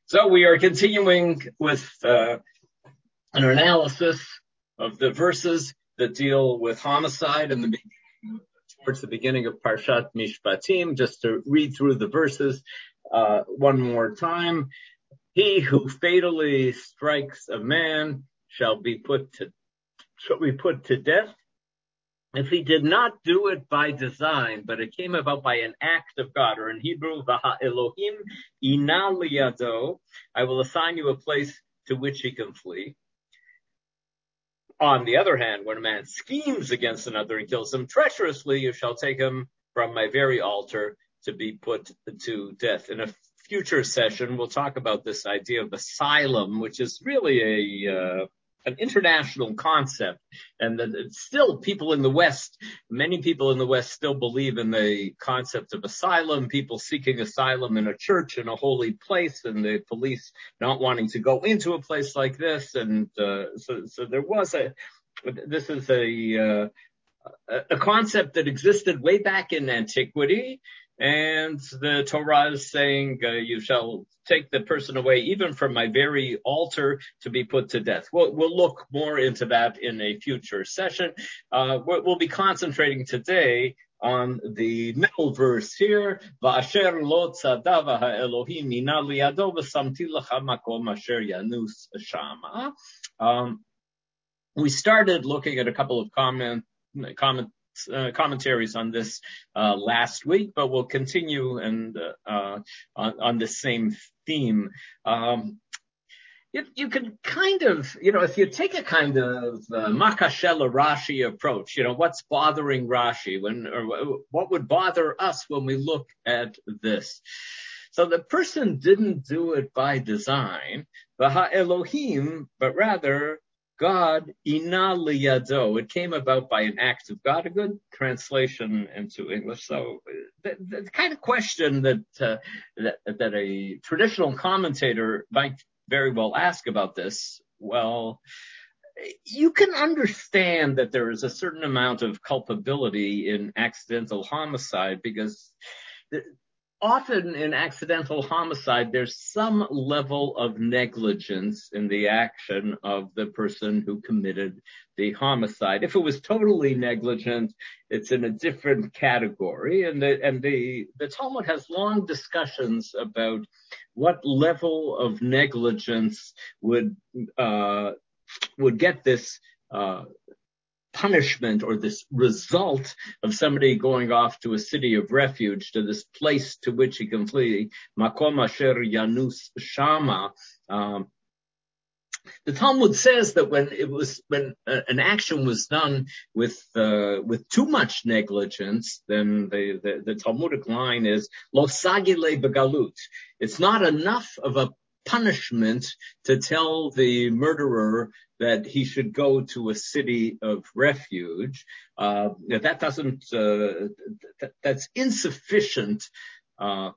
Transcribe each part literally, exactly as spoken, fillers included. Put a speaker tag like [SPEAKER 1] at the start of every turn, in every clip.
[SPEAKER 1] So we are continuing with uh, an analysis of the verses that deal with homicide in the beginning, towards the beginning of Parshat Mishpatim. Just to read through the verses uh, one more time. He who fatally strikes a man shall be put to shall be put to death. If he did not do it by design, but it came about by an act of God, or in Hebrew, Vaha Elohim ina liyado, I will assign you a place to which he can flee. On the other hand, when a man schemes against another and kills him treacherously, you shall take him from my very altar to be put to death. In a future session, we'll talk about this idea of asylum, which is really a uh, an international concept, and that still people in the West, many people in the West still believe in the concept of asylum, people seeking asylum in a church, in a holy place, and the police not wanting to go into a place like this. And uh, so, so there was a, this is a, uh, a concept that existed way back in antiquity. And the Torah is saying, uh, you shall take the person away even from my very altar to be put to death. We'll, we'll look more into that in a future session. Uh, we'll be concentrating today on the middle verse here. Va'asher lo tzadava ha'elohim mina liyado v'samti lecha makom asher yanus shama. Um, we started looking at a couple of comment, comment Uh, commentaries on this uh, last week, but we'll continue and uh, on, on the same theme. Um, you, you can kind of, you know, if you take a kind of uh, Makashela Rashi approach, you know, what's bothering Rashi, when, or what would bother us when we look at this? So the person didn't do it by design, Vaha Elohim, but rather God, ina liyado. It came about by an act of God, a good translation into English. So the, the kind of question that, uh, that that a traditional commentator might very well ask about this, well, you can understand that there is a certain amount of culpability in accidental homicide, because the, often in accidental homicide, there's some level of negligence in the action of the person who committed the homicide. If it was totally negligent, it's in a different category. And the, and the, the Talmud has long discussions about what level of negligence would, uh, would get this, uh, punishment or this result of somebody going off to a city of refuge, to this place to which he can flee, makom asher yanus shama. Um, the Talmud says that when it was, when uh, an action was done with, uh, with too much negligence, then the, the, the Talmudic line is, lo sagile begalut. It's not enough of a punishment to tell the murderer that he should go to a city of refuge. Uh, that doesn't, uh, th- that's insufficient. Uh,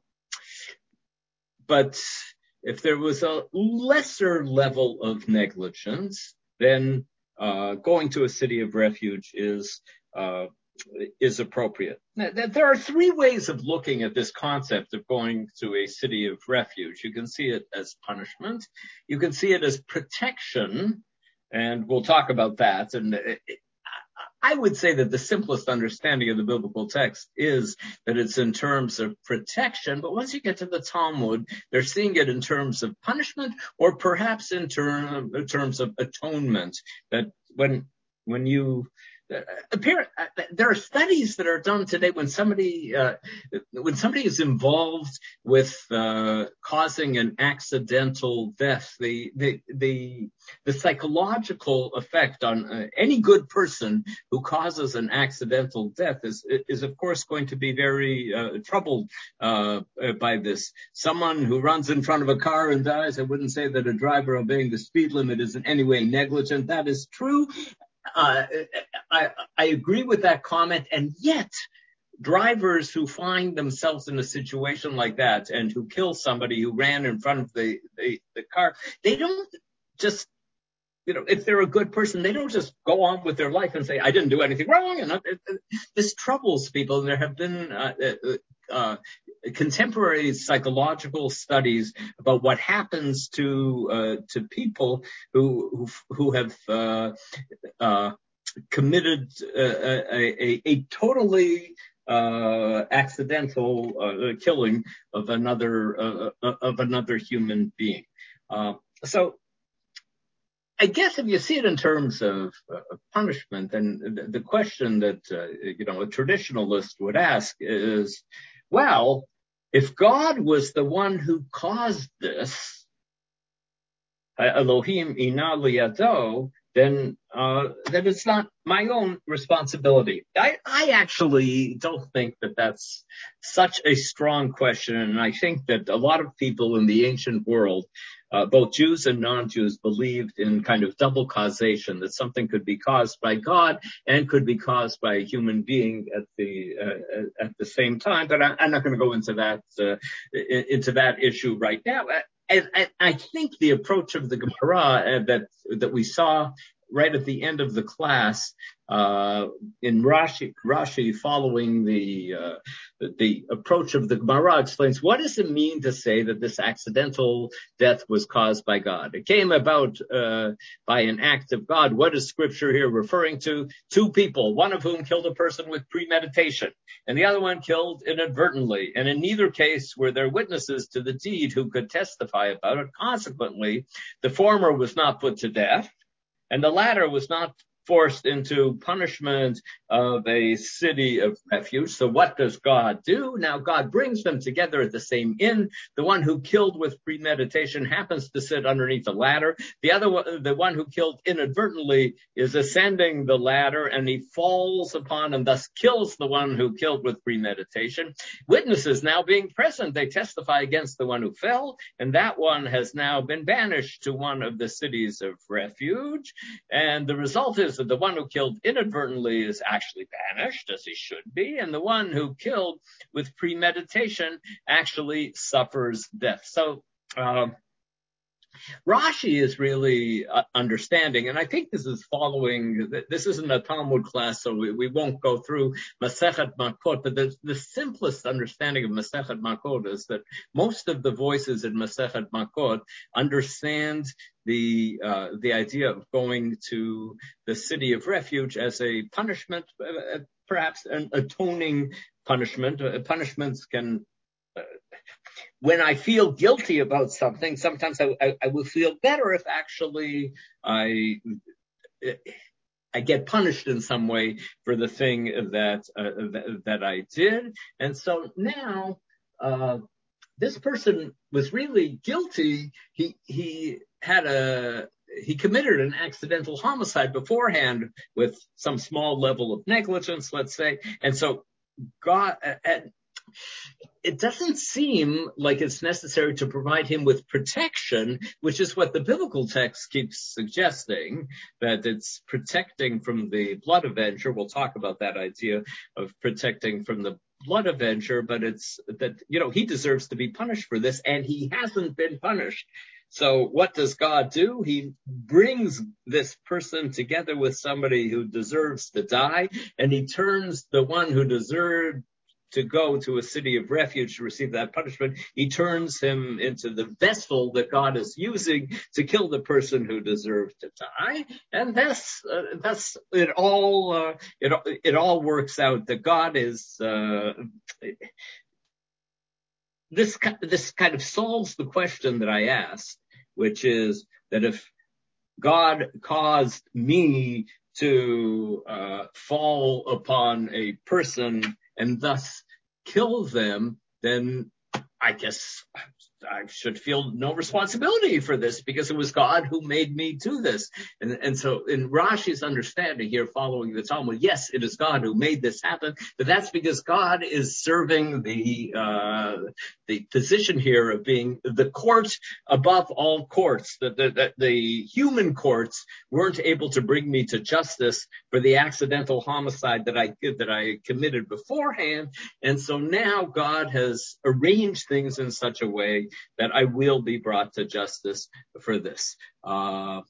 [SPEAKER 1] but if there was a lesser level of negligence, then, uh, going to a city of refuge is, uh, is appropriate. Now, there are three ways of looking at this concept of going to a city of refuge. You can see it as punishment. You can see it as protection, and we'll talk about that. And it, I would say that the simplest understanding of the biblical text is that it's in terms of protection, but once you get to the Talmud, they're seeing it in terms of punishment, or perhaps in, term, in terms of atonement. That when when you Appear, there are studies that are done today when somebody uh, when somebody is involved with uh, causing an accidental death, the the the, the psychological effect on uh, any good person who causes an accidental death is is of course going to be very uh, troubled uh, by this. Someone who runs in front of a car and dies, I wouldn't say that a driver obeying the speed limit is in any way negligent. That is true. Uh, I, I agree with that comment, and yet drivers who find themselves in a situation like that and who kill somebody who ran in front of the, the, the car, they don't just, you know, if they're a good person, they don't just go on with their life and say, I didn't do anything wrong. And uh, this troubles people. There have been, uh, uh, uh, contemporary psychological studies about what happens to uh, to people who who, who have uh, uh, committed a, a, a totally uh, accidental uh, killing of another uh, of another human being. Uh, so. I guess if you see it in terms of uh, punishment, then the, the question that, uh, you know, a traditionalist would ask is, well, if God was the one who caused this, Elohim ina liyado, then, uh, then it's not my own responsibility. I, I actually don't think that that's such a strong question. And I think that a lot of people in the ancient world, Uh, both Jews and non-Jews, believed in kind of double causation, that something could be caused by God and could be caused by a human being at the uh, at the same time. But I, I'm not going to go into that uh, into that issue right now. I, I, I think the approach of the Gemara uh, that that we saw right at the end of the class uh, in Rashi, Rashi following the uh, the approach of the Gemara explains, what does it mean to say that this accidental death was caused by God? It came about uh, by an act of God. What is Scripture here referring to? Two people, one of whom killed a person with premeditation, and the other one killed inadvertently. And in neither case were there witnesses to the deed who could testify about it. Consequently, the former was not put to death, and the latter was not forced into punishment of a city of refuge. So what does God do? Now God brings them together at the same inn. The one who killed with premeditation happens to sit underneath the ladder. The other one, the one who killed inadvertently, is ascending the ladder, and he falls upon and thus kills the one who killed with premeditation. Witnesses now being present, they testify against the one who fell, and that one has now been banished to one of the cities of refuge. And the result is that the one who killed inadvertently is actually banished, as he should be, and the one who killed with premeditation actually suffers death. So uh, Rashi is really uh, understanding, and I think this is following, this isn't a Talmud class, so we, we won't go through Masechet Makot, but the, the simplest understanding of Masechet Makot is that most of the voices in Masechet Makot understand the uh, the idea of going to the city of refuge as a punishment, uh, perhaps an atoning punishment. Uh, punishments can uh, when I feel guilty about something, sometimes I, I, I will feel better if actually I I get punished in some way for the thing that uh, that, that I did. And so now uh, this person was really guilty. He he had a he committed an accidental homicide beforehand with some small level of negligence, let's say, and so God. Uh, It doesn't seem like it's necessary to provide him with protection, which is what the biblical text keeps suggesting, that it's protecting from the blood avenger. We'll talk about that idea of protecting from the blood avenger, but it's that, you know, he deserves to be punished for this, and he hasn't been punished. So what does God do? He brings this person together with somebody who deserves to die, and he turns the one who deserved to go to a city of refuge to receive that punishment, he turns him into the vessel that God is using to kill the person who deserved to die. And that's, uh, that's, it all, uh, it, it all works out that God is, uh, this, this kind of solves the question that I asked, which is that if God caused me to, uh, fall upon a person and thus kill them, then I guess I should feel no responsibility for this because it was God who made me do this. And, and so in Rashi's understanding here, following the Talmud, yes, it is God who made this happen, but that's because God is serving the, uh, the position here of being the court above all courts. That the, the, the human courts weren't able to bring me to justice for the accidental homicide that I that I committed beforehand. And so now God has arranged things in such a way that I will be brought to justice for this. Uh,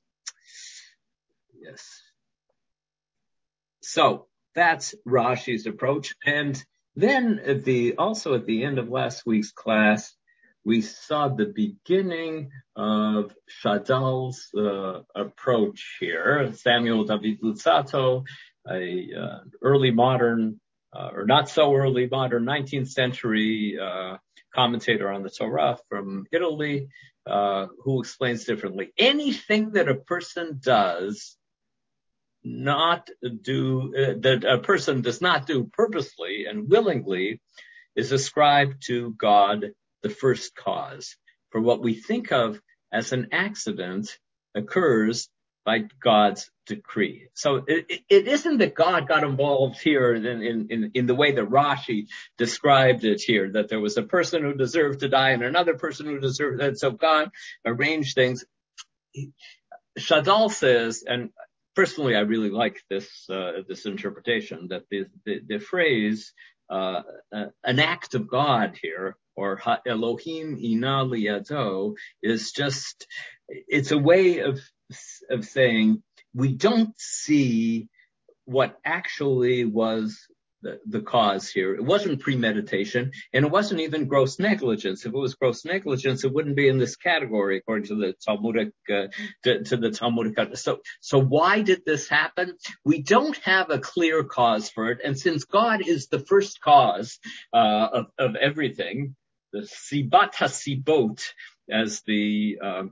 [SPEAKER 1] yes. So that's Rashi's approach. And Then at the, also at the end of last week's class, we saw the beginning of Shadal's uh, approach here. Samuel David Luzzatto, a uh, early modern, uh, or not so early modern, nineteenth century uh, commentator on the Torah from Italy, uh, who explains differently. Anything that a person does not do, uh, that a person does not do purposely and willingly is ascribed to God, the first cause. For what we think of as an accident occurs by God's decree. So it, it isn't that God got involved here in, in, in the way that Rashi described it here, that there was a person who deserved to die and another person who deserved it. So God arranged things. Shadal says, and personally, I really like this uh, this interpretation, that the the, the phrase uh, uh, "an act of God" here, or Ha Elohim ina liyado, is just, it's a way of of saying we don't see what actually was the, the cause here. It wasn't premeditation, and it wasn't even gross negligence. If it was gross negligence, it wouldn't be in this category, according to the Talmudic, uh, to, to the Talmudic. So, so why did this happen? We don't have a clear cause for it, and since God is the first cause uh, of, of everything, the Sibat HaSibot, as the uh,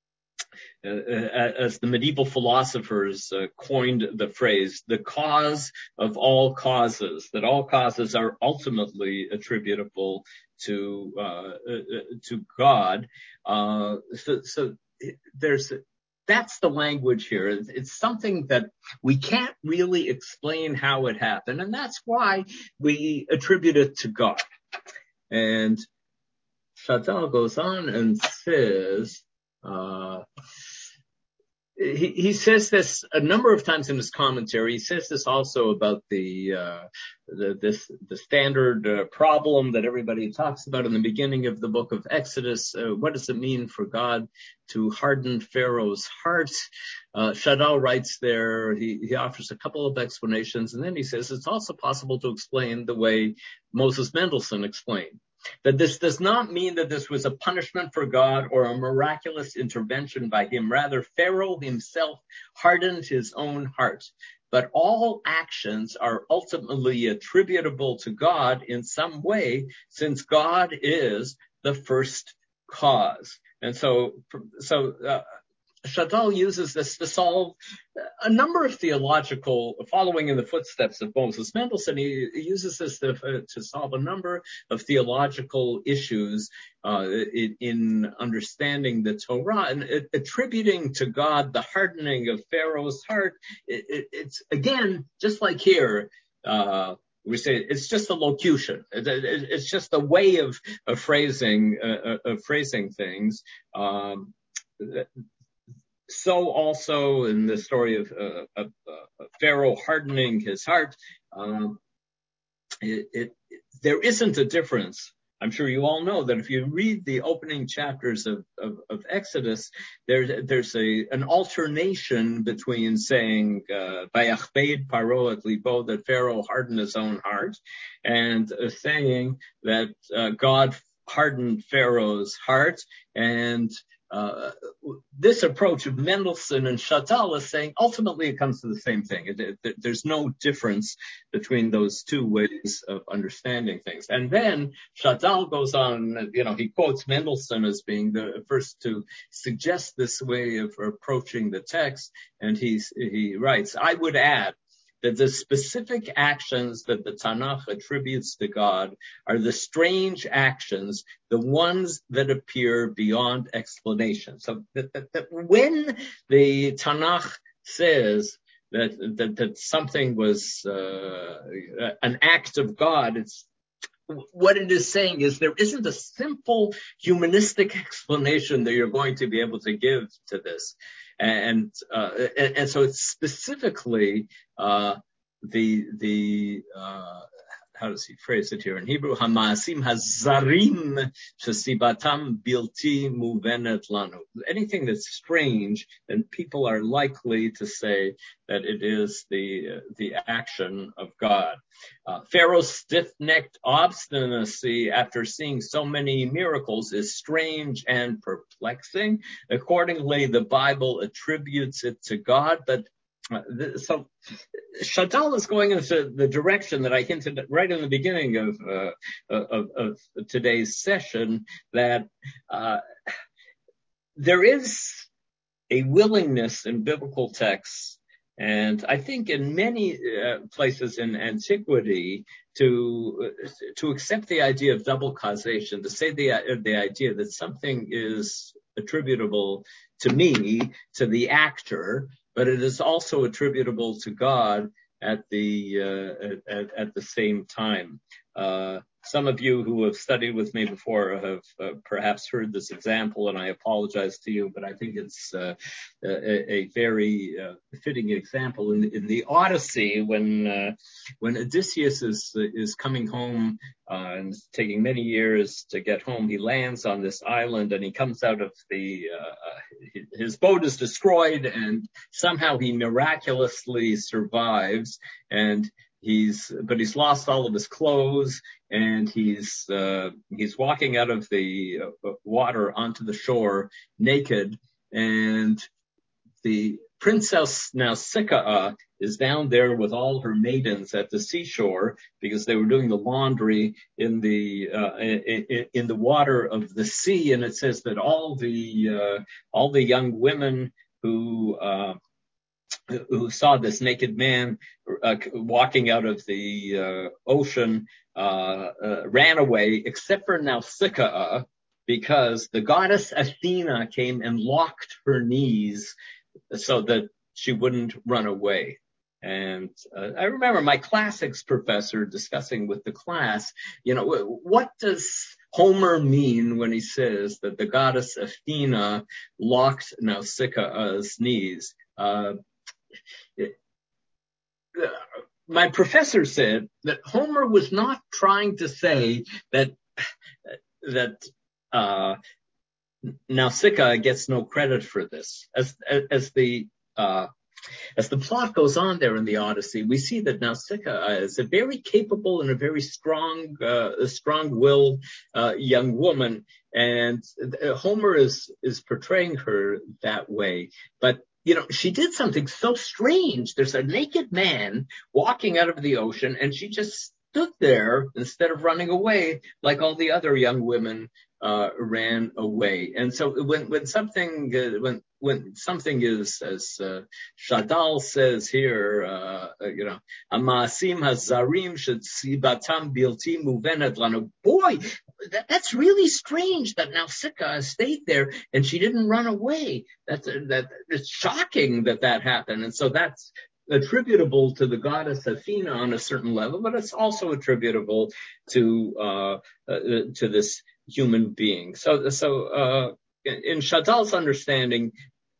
[SPEAKER 1] Uh, as the medieval philosophers uh, coined the phrase, the cause of all causes, that all causes are ultimately attributable to uh, uh, to God. Uh, so, so there's that's the language here. It's, it's something that we can't really explain how it happened, and that's why we attribute it to God. And Shadal goes on and says, uh, He, he says this a number of times in his commentary. He says this also about the, uh, the this the standard uh, problem that everybody talks about in the beginning of the book of Exodus. Uh, what does it mean for God to harden Pharaoh's heart? Uh, Shadal writes there, he, he offers a couple of explanations, and then he says it's also possible to explain the way Moses Mendelssohn explained. That this does not mean that this was a punishment for God or a miraculous intervention by him. Rather, Pharaoh himself hardened his own heart. But all actions are ultimately attributable to God in some way, since God is the first cause. And so, so, uh, Shadal uses this to solve a number of theological, following in the footsteps of Moses Mendelssohn, he, he uses this to, uh, to solve a number of theological issues uh, in, in understanding the Torah, and it, attributing to God the hardening of Pharaoh's heart. It, it, it's, again, just like here, uh, we say it's just a locution. It, it, it's just a way of, of phrasing, uh, of phrasing things. Um, So also in the story of, uh, of uh, Pharaoh hardening his heart, um, it, it, there isn't a difference. I'm sure you all know that if you read the opening chapters of, of, of Exodus, there, there's a, an alternation between saying, Vayachbeid Paro et libo, that Pharaoh hardened his own heart, and uh, saying that uh, God hardened Pharaoh's heart, and Uh, this approach of Mendelssohn and Shadal is saying ultimately it comes to the same thing. It, it, there's no difference between those two ways of understanding things. And then Shadal goes on, you know, he quotes Mendelssohn as being the first to suggest this way of approaching the text. And he's, he writes, I would add that the specific actions that the Tanakh attributes to God are the strange actions, the ones that appear beyond explanation. So that, that, that when the Tanakh says that, that, that something was uh, an act of God, it's what it is saying is there isn't a simple humanistic explanation that you're going to be able to give to this. And, uh, and, and so it's specifically, uh, the, the, uh, how does he phrase it here in Hebrew? Hamaasim hazarim shesibatam bilti muvenet lanu. Anything that's strange, then people are likely to say that it is the uh, the action of God. Uh, Pharaoh's stiff-necked obstinacy after seeing so many miracles is strange and perplexing. Accordingly, the Bible attributes it to God, but uh, th- so Shadal is going into the direction that I hinted at right in the beginning of uh, of, of today's session, that uh, there is a willingness in biblical texts, and I think in many uh, places in antiquity, to uh, to accept the idea of double causation, to say the uh, the idea that something is attributable to me, to the actor, but it is also attributable to God at the uh, at, at the same time. Uh, some of you who have studied with me before have uh, perhaps heard this example, and I apologize to you, but I think it's uh, a, a very uh, fitting example. In, in the Odyssey, when uh, when Odysseus is is coming home uh, and it's taking many years to get home, he lands on this island and he comes out of the uh, his boat is destroyed, and somehow he miraculously survives, and He's, but he's lost all of his clothes, and he's, uh, he's walking out of the uh, water onto the shore naked, and the Princess Nausicaa is down there with all her maidens at the seashore because they were doing the laundry in the, uh, in, in the water of the sea. And it says that all the, uh, all the young women who, uh, who saw this naked man uh, walking out of the uh, ocean uh, uh, ran away, except for Nausicaa, because the goddess Athena came and locked her knees so that she wouldn't run away. And uh, I remember my classics professor discussing with the class, you know, what does Homer mean when he says that the goddess Athena locked Nausicaa's knees? Uh, My professor said that Homer was not trying to say that that uh, Nausicaa gets no credit for this. As as the uh, as the plot goes on there in the Odyssey, we see that Nausicaa is a very capable and a very strong, uh, a strong-willed uh, young woman, and Homer is is portraying her that way, but. You know, she did something so strange. There's a naked man walking out of the ocean, and she just stood there instead of running away like all the other young women uh, ran away. And so when when something uh, when when something is, as uh, Shadal says here, uh, you know, Amaasim hazarim shesibatam bilti muvenet lanu. Boy, that, that's really strange that Nausicaa stayed there and she didn't run away. That's that it's shocking that that happened, and so that's attributable to the goddess Athena on a certain level, but it's also attributable to uh, uh to this human being. So, so uh in Shadal's understanding,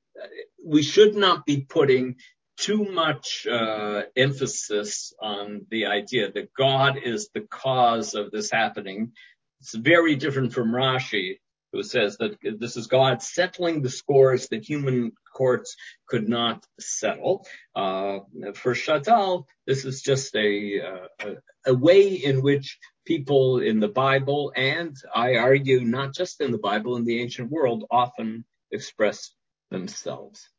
[SPEAKER 1] we should not be putting too much uh emphasis on the idea that God is the cause of this happening. It's very different from Rashi, who says that this is God settling the scores that human courts could not settle. Uh, for Shadal, this is just a, uh, a, a way in which people in the Bible, and I argue not just in the Bible, in the ancient world, often express themselves.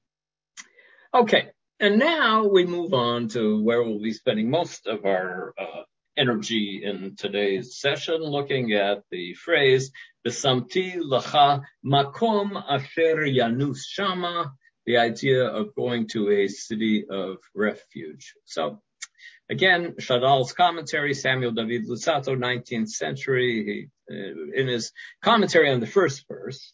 [SPEAKER 1] Okay, and now we move on to where we'll be spending most of our uh, energy in today's session, looking at the phrase "V'samti lacha makom asher yanus shama," the idea of going to a city of refuge. So, again, Shadal's commentary, Samuel David Luzzatto, nineteenth century, he, uh, in his commentary on the first verse.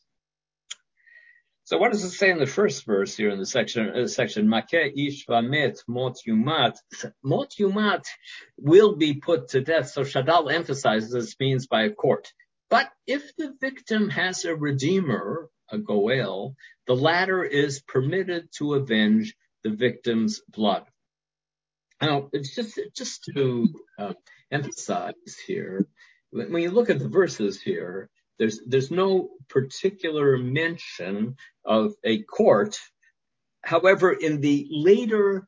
[SPEAKER 1] So what does it say in the first verse here in the section, uh, section, Makeh ish vamet mot yumat? Mot yumat will be put to death. So Shadal emphasizes this means by a court. But if the victim has a redeemer, a goel, the latter is permitted to avenge the victim's blood. Now, it's just, just to uh, emphasize here, when you look at the verses here, there's there's no particular mention of a court. However, in the later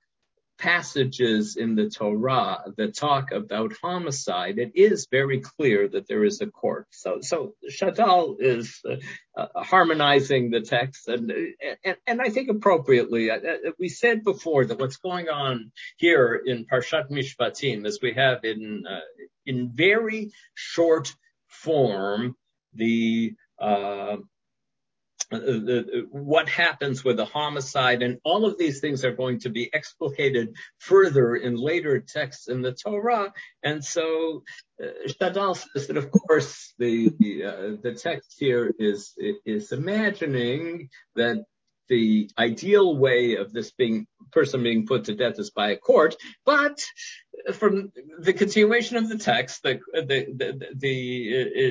[SPEAKER 1] passages in the Torah that talk about homicide, it is very clear that there is a court. So, so Shadal is uh, uh, harmonizing the text, and, and and I think appropriately. Uh, we said before that what's going on here in Parshat Mishpatim is we have in uh, in very short form the uh, Uh, the, what happens with a homicide, and all of these things are going to be explicated further in later texts in the Torah. And so uh, Shadal says that, of course, the uh, the text here is is imagining that the ideal way of this being person being put to death is by a court, but from the continuation of the text, the the the, the it,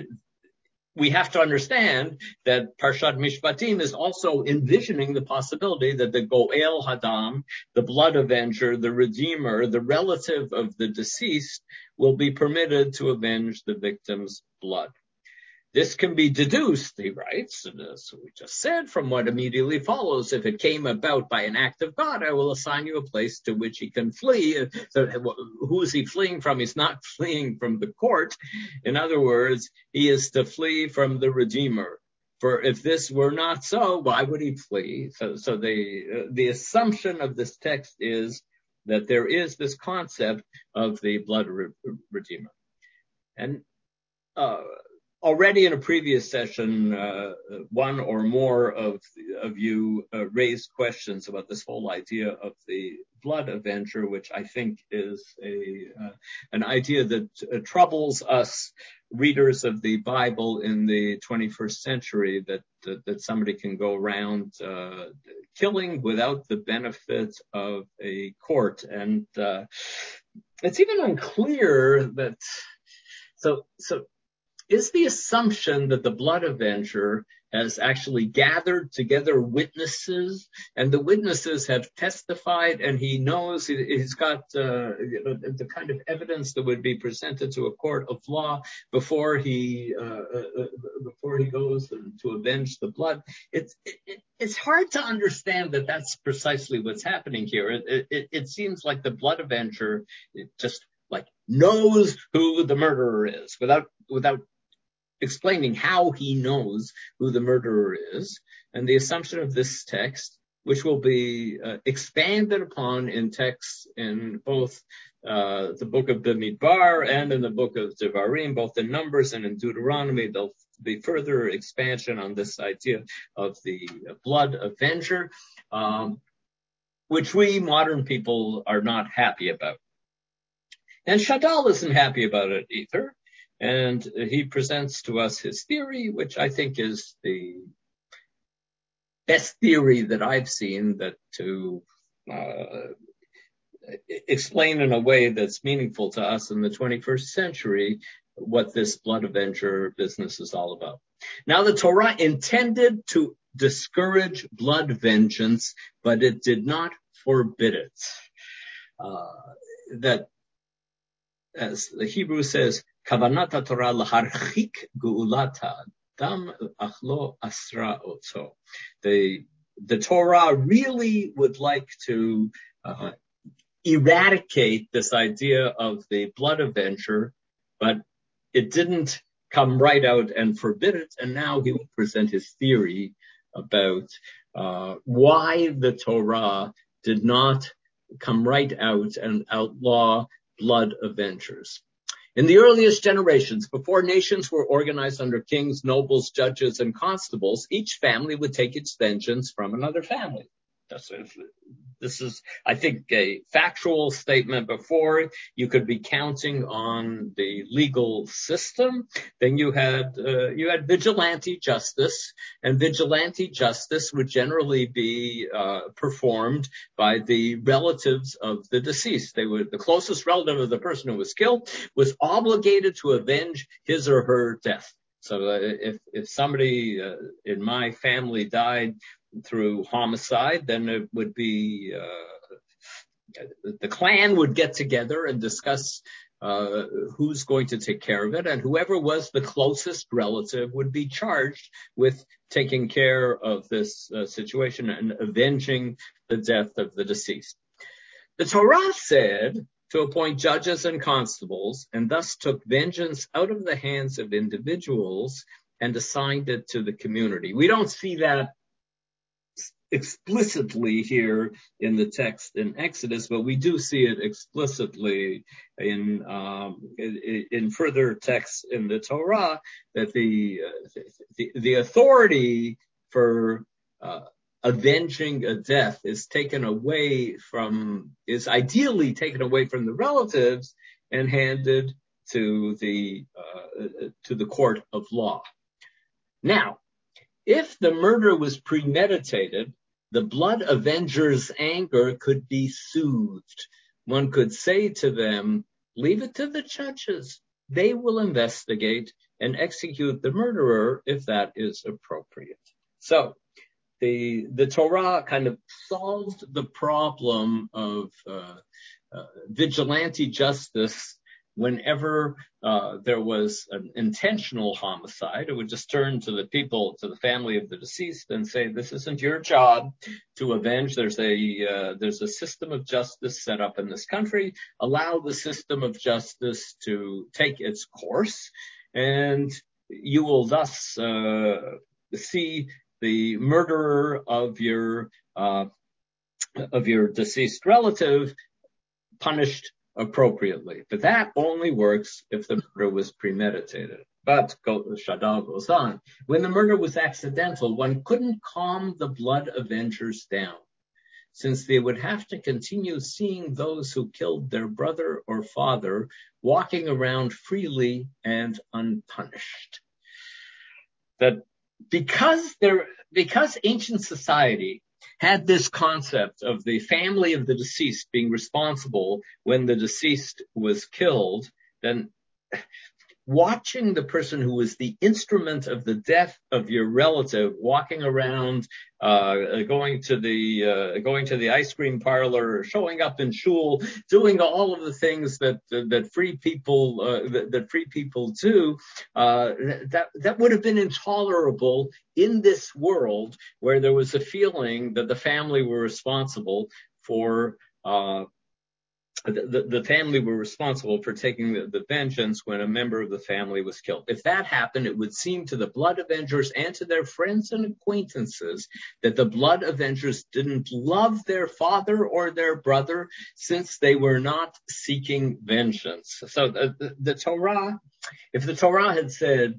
[SPEAKER 1] we have to understand that Parshat Mishpatim is also envisioning the possibility that the Goel Hadam, the blood avenger, the redeemer, the relative of the deceased, will be permitted to avenge the victim's blood. This can be deduced, he writes, as we just said, from what immediately follows. If it came about by an act of God, I will assign you a place to which he can flee. So who is he fleeing from? He's not fleeing from the court. In other words, he is to flee from the Redeemer. For if this were not so, why would he flee? So, so the, uh, the assumption of this text is that there is this concept of the blood re- Redeemer. And, uh, Already in a previous session, uh, one or more of, of you uh, raised questions about this whole idea of the blood avenger, which I think is a uh, an idea that uh, troubles us readers of the Bible in the twenty-first century, that that, that somebody can go around uh, killing without the benefit of a court. And uh, it's even unclear that so so is the assumption that the blood avenger has actually gathered together witnesses, and the witnesses have testified, and he knows he's got uh, you know, the kind of evidence that would be presented to a court of law before he uh, uh, before he goes to avenge the blood. It's it, it's hard to understand that that's precisely what's happening here. It, it, it seems like the blood avenger just like knows who the murderer is without without explaining how he knows who the murderer is. And the assumption of this text, which will be uh, expanded upon in texts in both uh, the book of Bamidbar and in the book of Devarim, both in Numbers and in Deuteronomy, there'll be further expansion on this idea of the blood avenger, um, which we modern people are not happy about. And Shadal isn't happy about it either. And he presents to us his theory, which I think is the best theory that I've seen that to uh, explain in a way that's meaningful to us in the twenty-first century what this blood avenger business is all about. Now, the Torah intended to discourage blood vengeance, but it did not forbid it. Uh, that, as the Hebrew says, Kavanat Torah laharchik geulata dam achlo asra oto. The the Torah really would like to uh, eradicate this idea of the blood avenger, but it didn't come right out and forbid it. And now he will present his theory about uh, why the Torah did not come right out and outlaw blood avengers. In the earliest generations, before nations were organized under kings, nobles, judges, and constables, each family would take its vengeance from another family. This is, I think, a factual statement before. You could be counting on the legal system. Then you had uh, you had vigilante justice, and vigilante justice would generally be uh, performed by the relatives of the deceased. They were the closest relative of the person who was killed was obligated to avenge his or her death. So uh, if if somebody uh, in my family died through homicide, then it would be uh, the clan would get together and discuss uh, who's going to take care of it, and whoever was the closest relative would be charged with taking care of this uh, situation and avenging the death of the deceased. The Torah said to appoint judges and constables, and thus took vengeance out of the hands of individuals and assigned it to the community. We don't see that explicitly here in the text in Exodus, but we do see it explicitly in um, in, in further texts in the Torah, that the uh, the, the authority for uh, avenging a death is taken away from, is ideally taken away from the relatives and handed to the uh, to the court of law. Now, if the murder was premeditated, the blood avenger's anger could be soothed. One could say to them, leave it to the judges. They will investigate and execute the murderer if that is appropriate. So the the Torah kind of solved the problem of uh, uh, vigilante justice. Whenever uh, there was an intentional homicide, it would just turn to the people, to the family of the deceased, and say, "This isn't your job to avenge. There's a uh, there's a system of justice set up in this country. Allow the system of justice to take its course, and you will thus uh, see the murderer of your uh, of your deceased relative punished appropriately." But that only works if the murder was premeditated. But Shadal goes on, when the murder was accidental, one couldn't calm the blood avengers down, since they would have to continue seeing those who killed their brother or father walking around freely and unpunished. That because there, because ancient society had this concept of the family of the deceased being responsible when the deceased was killed, then watching the person who was the instrument of the death of your relative walking around, uh, going to the, uh, going to the ice cream parlor, showing up in shul, doing all of the things that, that, that free people, uh, that, that free people do, uh, that, that would have been intolerable in this world where there was a feeling that the family were responsible for, uh, The, the family were responsible for taking the, the vengeance when a member of the family was killed. If that happened, it would seem to the blood avengers and to their friends and acquaintances that the blood avengers didn't love their father or their brother, since they were not seeking vengeance. So the, the, the Torah, if the Torah had said,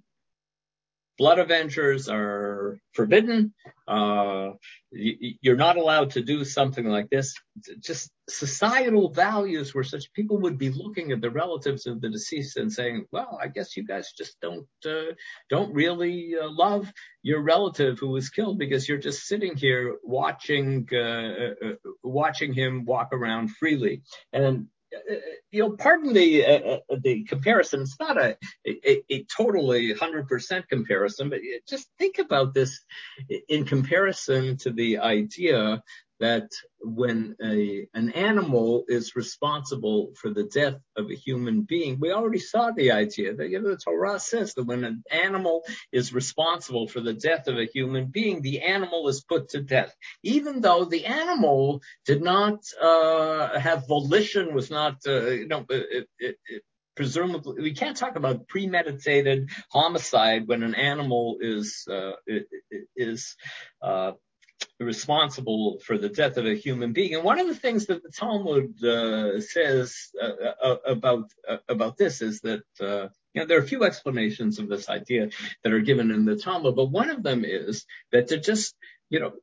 [SPEAKER 1] blood avengers are forbidden, uh, you, you're not allowed to do something like this, just societal values were such, people would be looking at the relatives of the deceased and saying, well, I guess you guys just don't, uh, don't really uh, love your relative who was killed, because you're just sitting here watching, uh, uh, watching him walk around freely. And Uh, you know, pardon the uh, the comparison. It's not a a, a totally one hundred percent comparison, but just think about this in comparison to the idea that when a an animal is responsible for the death of a human being, we already saw the idea that, you know, the Torah says that when an animal is responsible for the death of a human being, the animal is put to death, even though the animal did not uh, have volition, was not, uh, you know, it, it, it, presumably, we can't talk about premeditated homicide when an animal is uh, is uh, responsible for the death of a human being. And one of the things that the Talmud uh, says uh, about uh, about this is that uh, you know, there are a few explanations of this idea that are given in the Talmud, but one of them is that to just, you know,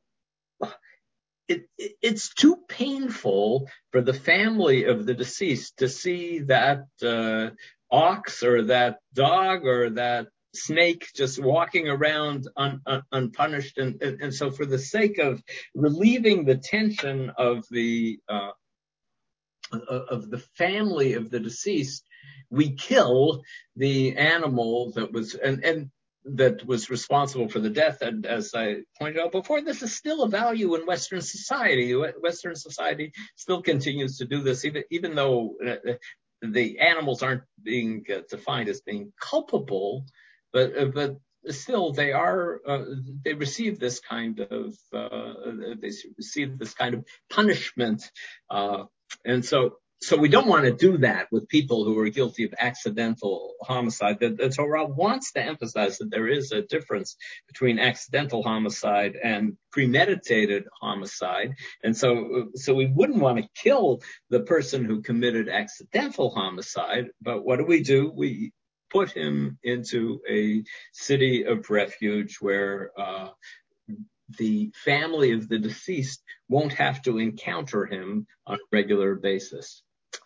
[SPEAKER 1] It, it, it's too painful for the family of the deceased to see that uh, ox or that dog or that snake just walking around un, un, unpunished. And, and, and so for the sake of relieving the tension of the uh, of the family of the deceased, we kill the animal that was, and, and that was responsible for the death. And as I pointed out before, this is still a value in Western society. Western society still continues to do this, even, even though the animals aren't being uh, defined as being culpable, but uh, but still they are uh, they receive this kind of uh, they receive this kind of punishment, uh, and so. So we don't want to do that with people who are guilty of accidental homicide. The, the Torah wants to emphasize that there is a difference between accidental homicide and premeditated homicide. And so, so we wouldn't want to kill the person who committed accidental homicide. But what do we do? We put him into a city of refuge where, uh, the family of the deceased won't have to encounter him on a regular basis.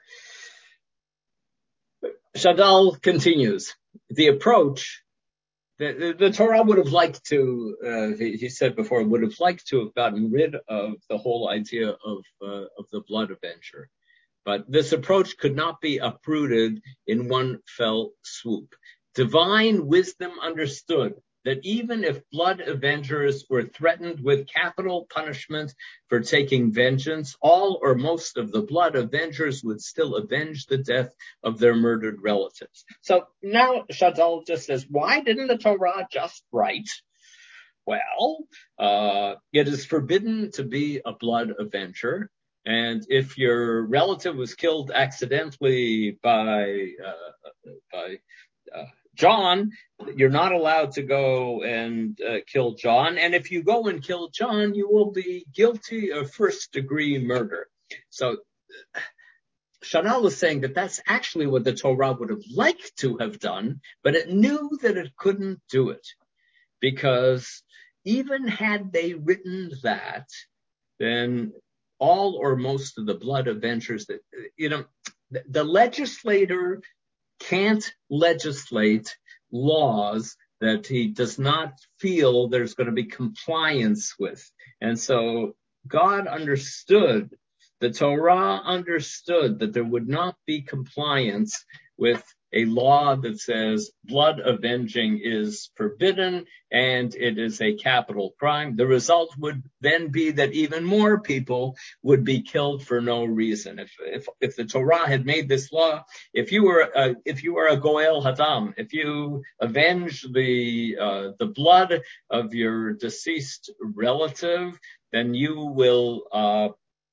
[SPEAKER 1] Shadal continues. The approach, the, the, the Torah would have liked to, uh, he, he said before, would have liked to have gotten rid of the whole idea of, uh, of the blood avenger. But this approach could not be uprooted in one fell swoop. Divine wisdom understood that even if blood avengers were threatened with capital punishment for taking vengeance, all or most of the blood avengers would still avenge the death of their murdered relatives. So now Shadal just says, why didn't the Torah just write, well, uh, it is forbidden to be a blood avenger, and if your relative was killed accidentally by, uh, by, uh, John, you're not allowed to go and uh, kill John. And if you go and kill John, you will be guilty of first degree murder. So Shadal was saying that that's actually what the Torah would have liked to have done, but it knew that it couldn't do it, because even had they written that, then all or most of the blood avengers that, you know, the, the legislator can't legislate laws that he does not feel there's going to be compliance with. And so God understood, the Torah understood that there would not be compliance with a law that says blood avenging is forbidden and it is a capital crime. The result would then be that even more people would be killed for no reason. If if, if the Torah had made this law, if you were a, if you were a Goel Hadam, if you avenge the uh, the blood of your deceased relative, then you will uh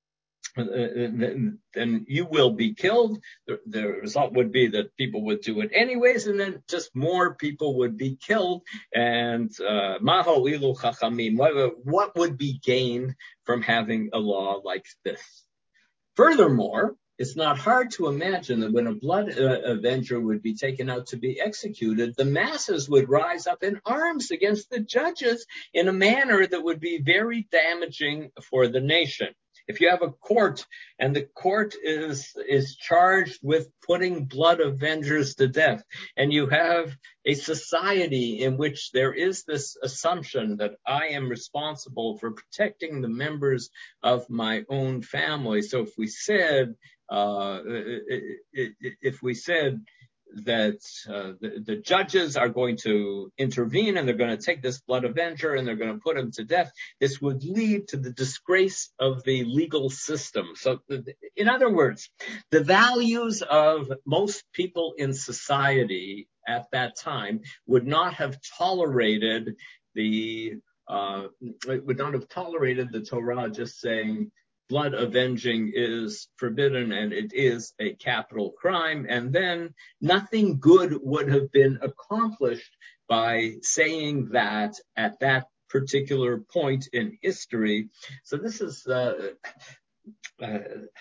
[SPEAKER 1] then you will be killed. The, the result would be that people would do it anyways, and then just more people would be killed. And uh, maho ilu chachamim, what would be gained from having a law like this? Furthermore, it's not hard to imagine that when a blood uh, avenger would be taken out to be executed, the masses would rise up in arms against the judges in a manner that would be very damaging for the nation. If you have a court and the court is is charged with putting blood avengers to death, and you have a society in which there is this assumption that I am responsible for protecting the members of my own family. So if we said, uh, if we said that uh, the, the judges are going to intervene and they're going to take this blood avenger and they're going to put him to death, this would lead to the disgrace of the legal system. So in other words, the values of most people in society at that time would not have tolerated the uh, would not have tolerated the Torah just saying blood avenging is forbidden and it is a capital crime. And then nothing good would have been accomplished by saying that at that particular point in history. So this is uh, uh,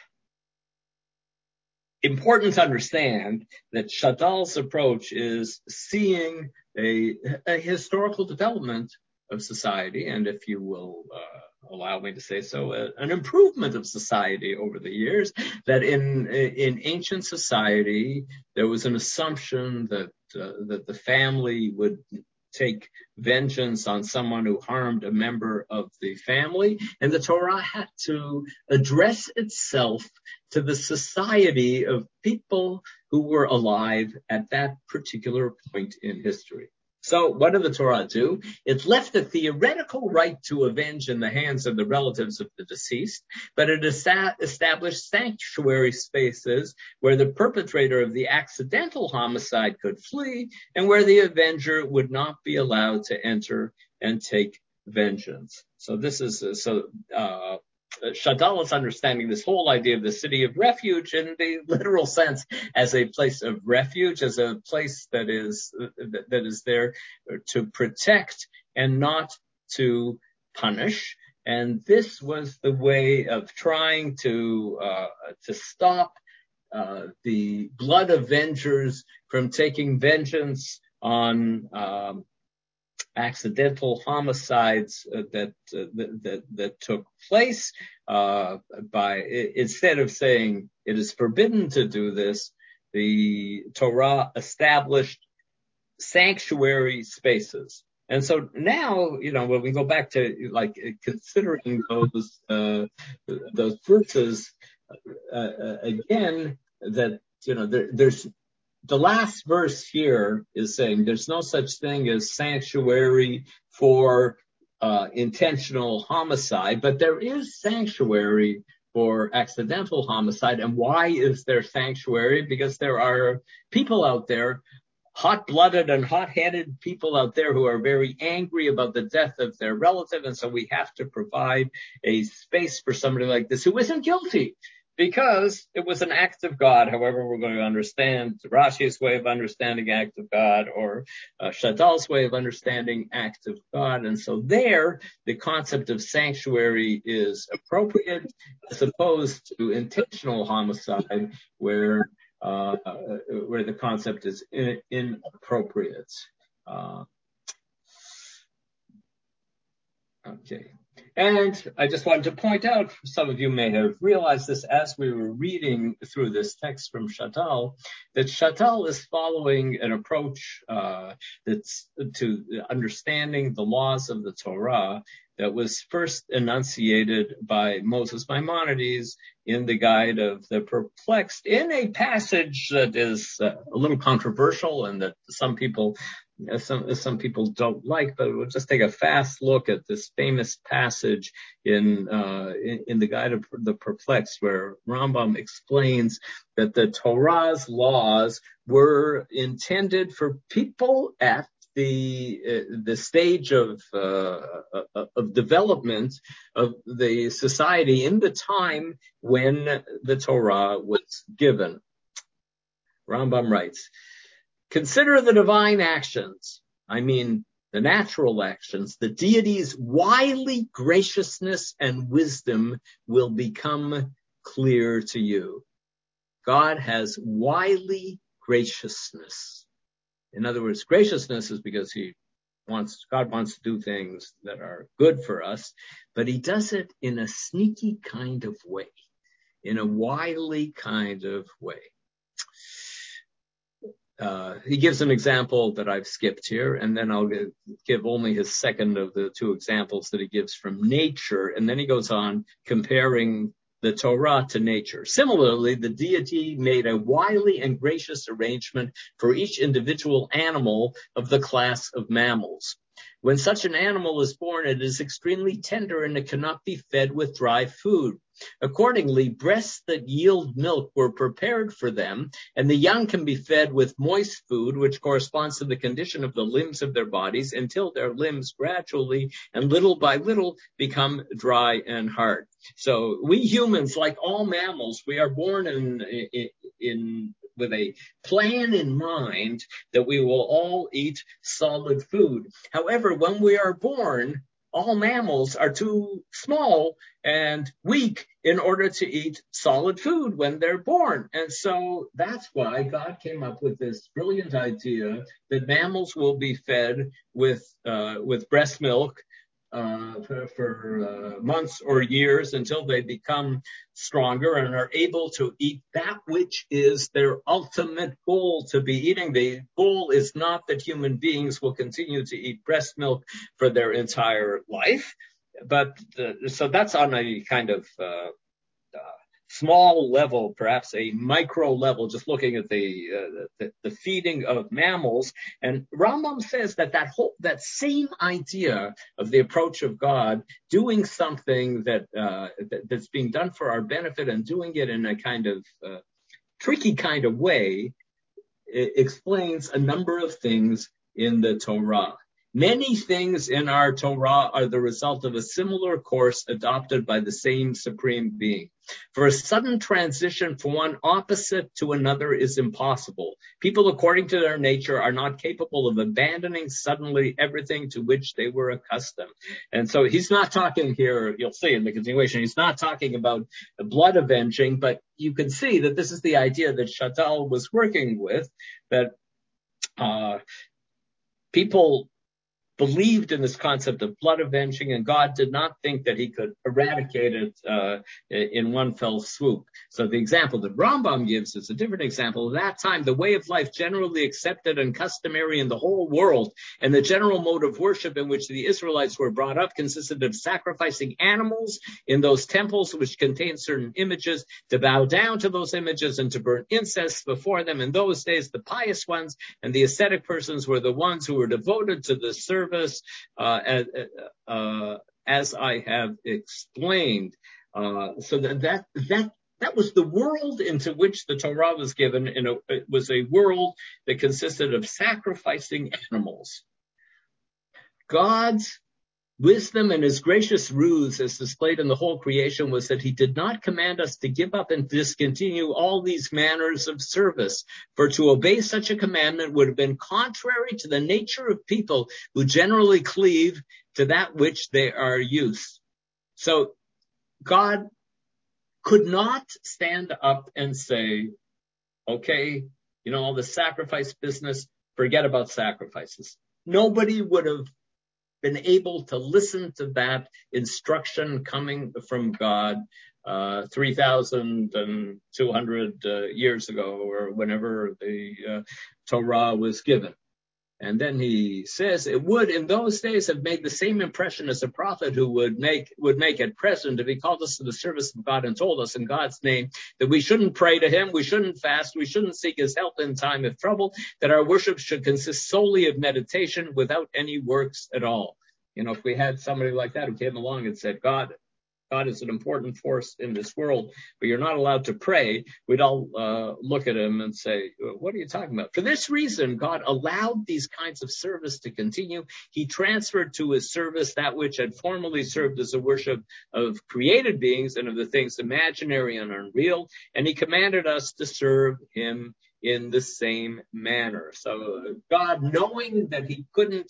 [SPEAKER 1] important to understand that Shadal's approach is seeing a, a historical development of society, and if you will uh, allow me to say so, uh, an improvement of society over the years, that in in ancient society there was an assumption that uh, that the family would take vengeance on someone who harmed a member of the family, and the Torah had to address itself to the society of people who were alive at that particular point in history. So what did the Torah do? It left the theoretical right to avenge in the hands of the relatives of the deceased, but it established sanctuary spaces where the perpetrator of the accidental homicide could flee and where the avenger would not be allowed to enter and take vengeance. So this is, uh, so, uh, Shadal is understanding this whole idea of the city of refuge in the literal sense as a place of refuge, as a place that is that is there to protect and not to punish. And this was the way of trying to uh, to stop uh, the blood avengers from taking vengeance on um, accidental homicides uh, that, uh, that that that took place. Uh, by instead of saying it is forbidden to do this, the Torah established sanctuary spaces. And so now, you know, when we go back to like considering those uh, those verses uh, uh, again, that you know there, there's. The last verse here is saying there's no such thing as sanctuary for uh, intentional homicide, but there is sanctuary for accidental homicide. And why is there sanctuary? Because there are people out there, hot-blooded and hot-headed people out there who are very angry about the death of their relative. And so we have to provide a space for somebody like this who isn't guilty, because it was an act of God. However, we're going to understand Rashi's way of understanding act of God, or uh, Shadal's way of understanding act of God. And so there, the concept of sanctuary is appropriate, as opposed to intentional homicide, where uh, where the concept is in, inappropriate. Uh, okay. And I just wanted to point out, some of you may have realized this as we were reading through this text from Shadal, that Shadal is following an approach uh, that's to understanding the laws of the Torah that was first enunciated by Moses Maimonides in the Guide of the Perplexed, in a passage that is uh, a little controversial and that some people Some, some people don't like, but we'll just take a fast look at this famous passage in, uh, in, in the Guide of the Perplexed, where Rambam explains that the Torah's laws were intended for people at the uh, the stage of uh, of development of the society in the time when the Torah was given. Rambam writes, "Consider the divine actions, I mean the natural actions. The deity's wily graciousness and wisdom will become clear to you." God has wily graciousness. In other words, graciousness is because he wants, God wants to do things that are good for us, but he does it in a sneaky kind of way, in a wily kind of way. Uh, he gives an example that I've skipped here, and then I'll give, give only his second of the two examples that he gives from nature, and then he goes on comparing the Torah to nature. Similarly, the deity made a wily and gracious arrangement for each individual animal of the class of mammals. When such an animal is born, it is extremely tender and it cannot be fed with dry food. Accordingly, breasts that yield milk were prepared for them, and the young can be fed with moist food, which corresponds to the condition of the limbs of their bodies, until their limbs gradually and little by little become dry and hard. So we humans, like all mammals, we are born in, in, in with a plan in mind that we will all eat solid food. However, when we are born, all mammals are too small and weak in order to eat solid food when they're born. And so that's why God came up with this brilliant idea that mammals will be fed with uh, with breast milk uh, for, for uh, months or years until they become stronger and are able to eat that which is their ultimate goal to be eating. The goal is not that human beings will continue to eat breast milk for their entire life, but uh, so that's on a kind of uh, uh, small level, perhaps a micro level, just looking at the, uh, the, the feeding of mammals. And Rambam says that that whole, that same idea of the approach of God, doing something that, uh, that that's being done for our benefit and doing it in a kind of uh, tricky kind of way, it explains a number of things in the Torah. Many things in our Torah are the result of a similar course adopted by the same supreme being. For a sudden transition from one opposite to another is impossible. People, according to their nature, are not capable of abandoning suddenly everything to which they were accustomed. And so he's not talking here, you'll see in the continuation, he's not talking about blood avenging, but you can see that this is the idea that Shadal was working with, that uh, people believed in this concept of blood avenging, and God did not think that he could eradicate it uh, in one fell swoop. So the example that Rambam gives is a different example. At that time, the way of life generally accepted and customary in the whole world, and the general mode of worship in which the Israelites were brought up, consisted of sacrificing animals in those temples which contained certain images, to bow down to those images and to burn incense before them. In those days, the pious ones and the ascetic persons were the ones who were devoted to the service Service, uh, as, uh, as I have explained. Uh, so that, that, that, that was the world into which the Torah was given. In a, it was a world that consisted of sacrificing animals. God's wisdom and his gracious ruse, as displayed in the whole creation, was that he did not command us to give up and discontinue all these manners of service. For to obey such a commandment would have been contrary to the nature of people who generally cleave to that which they are used. So God could not stand up and say, okay, you know, all the sacrifice business, forget about sacrifices. Nobody would have been able to listen to that instruction coming from God uh, three thousand two hundred uh, years ago, or whenever the uh, Torah was given. And then he says it would in those days have made the same impression as a prophet who would make would make at present if he called us to the service of God and told us in God's name that we shouldn't pray to him, we shouldn't fast, we shouldn't seek his help in time of trouble, that our worship should consist solely of meditation without any works at all. You know, if we had somebody like that who came along and said, God, God is an important force in this world, but you're not allowed to pray, we'd all uh, look at him and say, what are you talking about? For this reason, God allowed these kinds of service to continue. He transferred to his service that which had formerly served as a worship of created beings and of the things imaginary and unreal, and he commanded us to serve him in the same manner. So God, knowing that he couldn't,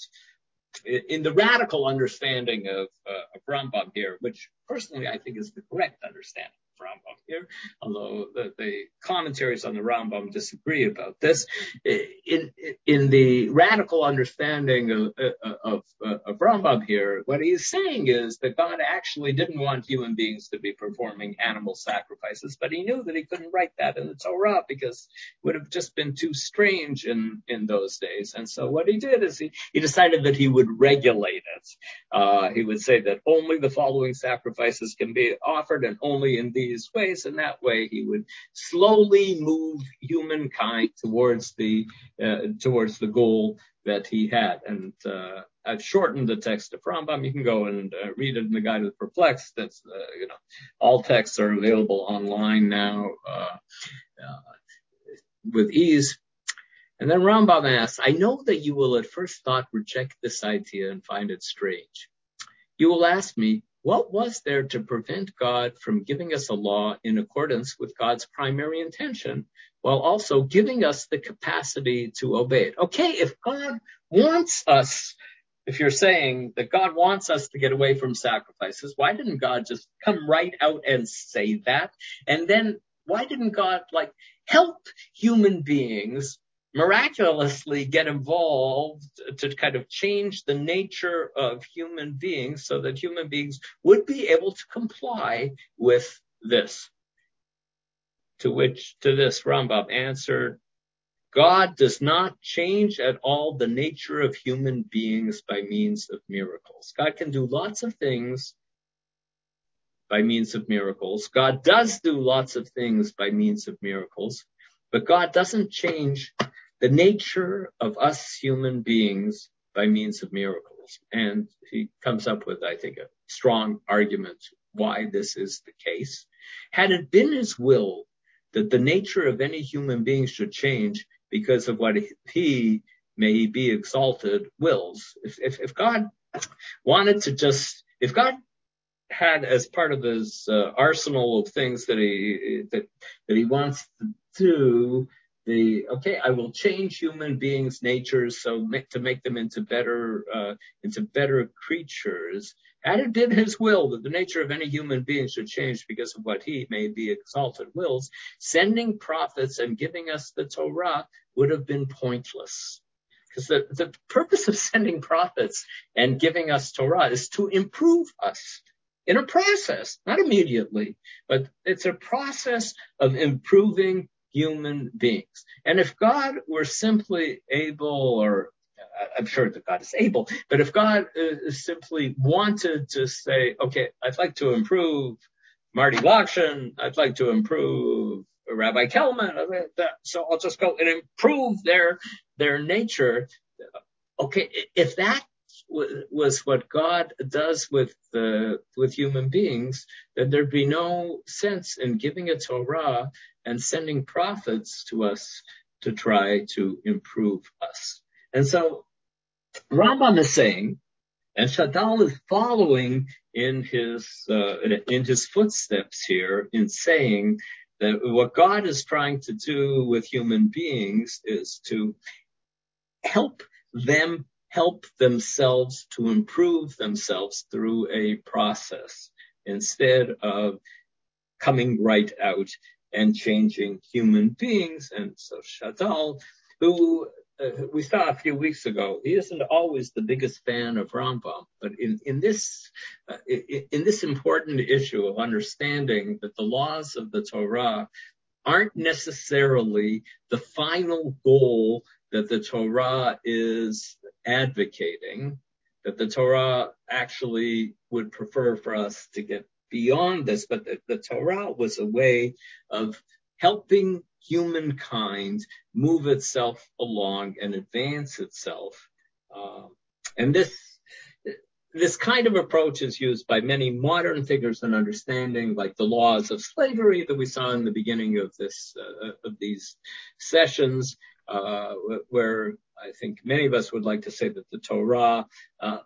[SPEAKER 1] in the radical understanding of, uh, of Rambam here, which personally I think is the correct understanding of Rambam here, although the, the commentaries on the Rambam disagree about this, in, in the radical understanding of, of, of, of Rambam here, what he's saying is that God actually didn't want human beings to be performing animal sacrifices, but he knew that he couldn't write that in the Torah because it would have just been too strange in, in those days. And so what he did is he, he decided that he would regulate it. Uh, he would say that only the following sacrifices can be offered and only in these ways. And that way he would slowly move humankind towards the, uh, towards the goal that he had. And, uh, I've shortened the text of Rambam. You can go and uh, read it in the Guide to the Perplexed. That's, uh, you know, all texts are available online now, uh, uh, with ease. And then Rambam asks, I know that you will at first thought reject this idea and find it strange. You will ask me, what was there to prevent God from giving us a law in accordance with God's primary intention, while also giving us the capacity to obey it? Okay, if God wants us, if you're saying that God wants us to get away from sacrifices, why didn't God just come right out and say that? And then why didn't God, like, help human beings miraculously get involved to kind of change the nature of human beings so that human beings would be able to comply with this? To which, to this, Rambam answered, God does not change at all the nature of human beings by means of miracles. God can do lots of things by means of miracles. God does do lots of things by means of miracles, but God doesn't change the nature of us human beings by means of miracles. And he comes up with, I think, a strong argument why this is the case. Had it been his will that the nature of any human being should change because of what he, may he be exalted, wills, if, if, if God wanted to just, if God had as part of his uh, arsenal of things that he that that he wants to do, the okay, I will change human beings' natures so make, to make them into better uh, into better creatures. Had it been his will that the nature of any human being should change because of what he, may be exalted, wills, sending prophets and giving us the Torah would have been pointless. Because the, the purpose of sending prophets and giving us Torah is to improve us in a process, not immediately, but it's a process of improving human beings. And if God were simply able, or I'm sure that God is able, but if God uh, simply wanted to say, okay, I'd like to improve Marty Lokshin, I'd like to improve Rabbi Kelman, so I'll just go and improve their their nature. Okay, if that was what God does with the with human beings, then there'd be no sense in giving a Torah and sending prophets to us to try to improve us. And so Rambam is saying, and Shadal is following in his uh, in his footsteps here in saying that what God is trying to do with human beings is to help them help themselves to improve themselves through a process instead of coming right out and changing human beings. And so Shadal, who uh, we saw a few weeks ago, he isn't always the biggest fan of Rambam, but in, in this uh, in, in this important issue of understanding that the laws of the Torah aren't necessarily the final goal that the Torah is advocating, that the Torah actually would prefer for us to get beyond this, but the, the Torah was a way of helping humankind move itself along and advance itself. Uh, and this This kind of approach is used by many modern figures in understanding, like the laws of slavery that we saw in the beginning of this uh, of these sessions, uh, where I think many of us would like to say that the Torah uh,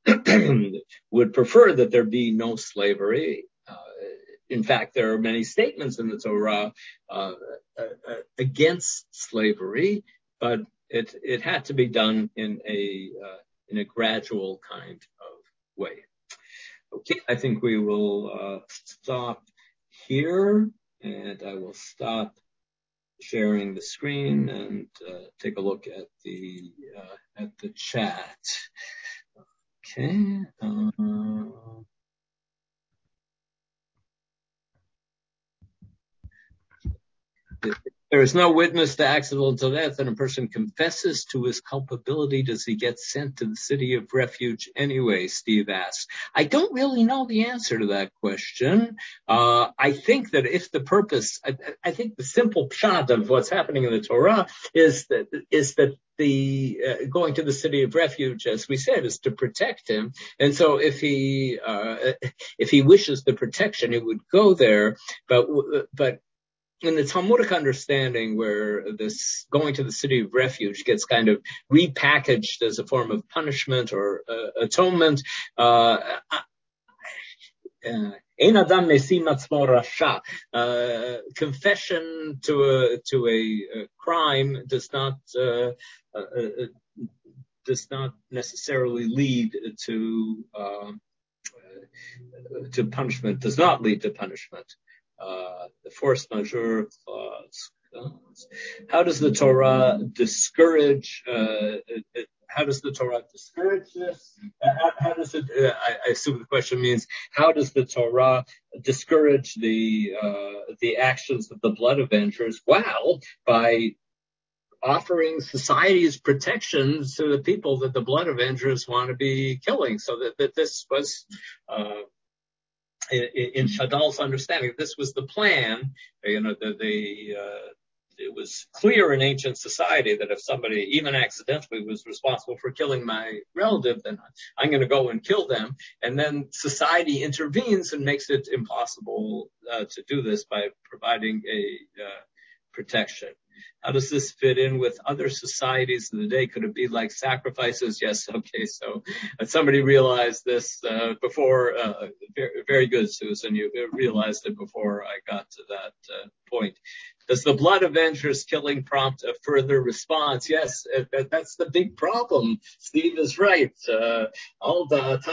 [SPEAKER 1] would prefer that there be no slavery. Uh, in fact, there are many statements in the Torah uh, uh, against slavery, but it it had to be done in a uh, in a gradual kind of way. Okay, I think we will uh, stop here, and I will stop sharing the screen and uh, take a look at the uh, at the chat. Okay. Uh, There is no witness to accidental death, and a person confesses to his culpability. Does he get sent to the city of refuge anyway? Steve asks. I don't really know the answer to that question. Uh, I think that if the purpose, I, I think the simple pshat of what's happening in the Torah is that is that the uh, going to the city of refuge, as we said, is to protect him. And so if he uh, if he wishes the protection, he would go there. But but. In the Talmudic understanding, where this going to the city of refuge gets kind of repackaged as a form of punishment or uh, atonement, uh, Ein Adam Mesim Atzmo Rasha. Confession to a to a, a crime does not uh, uh, does not necessarily lead to uh, to punishment. Does not lead to punishment. Uh, the force majeure clause. How does the Torah discourage? Uh, it, how does the Torah discourage this? Uh, how, how does it? Uh, I, I assume the question means how does the Torah discourage the uh, the actions of the blood avengers? Well, by offering society's protections to the people that the blood avengers want to be killing. So that, that this was. Uh, in, in Shadal's understanding, this was the plan. You know, the, the uh, it was clear in ancient society that if somebody, even accidentally, was responsible for killing my relative, then I'm going to go and kill them. And then society intervenes and makes it impossible uh, to do this by providing a uh, protection. How does this fit in with other societies of the day? Could it be like sacrifices? Yes. Okay. So uh, somebody realized this uh, before. Uh, very, very good, Susan. You realized it before I got to that uh, point. Does the blood avenger's killing prompt a further response? Yes, uh, that's the big problem. Steve is right. Because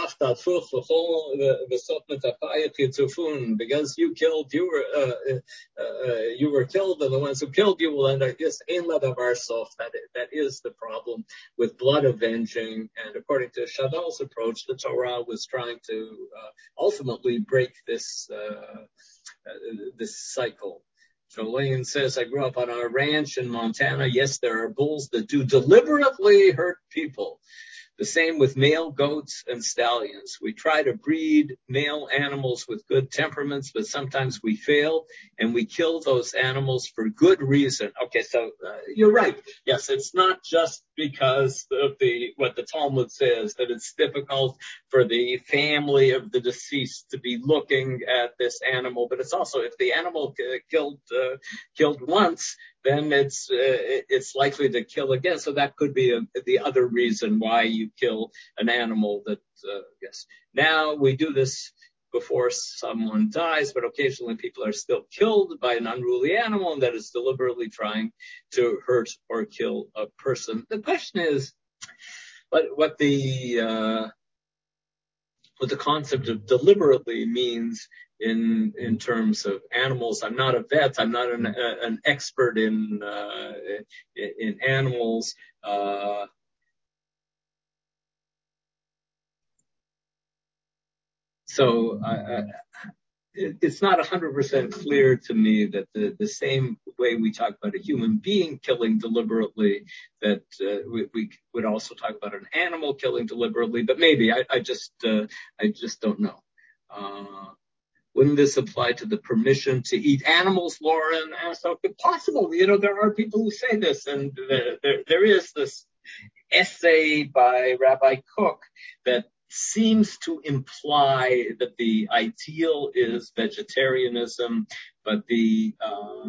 [SPEAKER 1] you killed, you were uh, uh, you were killed, and the ones who killed you will end up. Yes, that that is the problem with blood avenging. And according to Shadal's approach, the Torah was trying to uh, ultimately break this uh, uh, this cycle. Jolene says, I grew up on a ranch in Montana. Yes, there are bulls that do deliberately hurt people. The same with male goats and stallions. We try to breed male animals with good temperaments, but sometimes we fail, and we kill those animals for good reason. Okay, so uh, you're right. Yes, it's not just because of the what the Talmud says, that it's difficult for the family of the deceased to be looking at this animal, but it's also if the animal uh, killed uh, killed once, then it's uh, it's likely to kill again. So that could be a, the other reason why you kill an animal that, uh, yes. Now we do this before someone dies, but occasionally people are still killed by an unruly animal that is deliberately trying to hurt or kill a person. The question is what, what the, uh, what the concept of deliberately means in in terms of animals. I'm not a vet. I'm not an, uh, an expert in uh, in, in animals. Uh, so I, I, it, it's not one hundred percent clear to me that the, the same way we talk about a human being killing deliberately, that uh, we, we would also talk about an animal killing deliberately. But maybe I, I just uh, I just don't know. Uh, Wouldn't this apply to the permission to eat animals, Lauren asked? So it's possible. You know, there are people who say this, and there, there, there is this essay by Rabbi Cook that seems to imply that the ideal is vegetarianism, but the uh,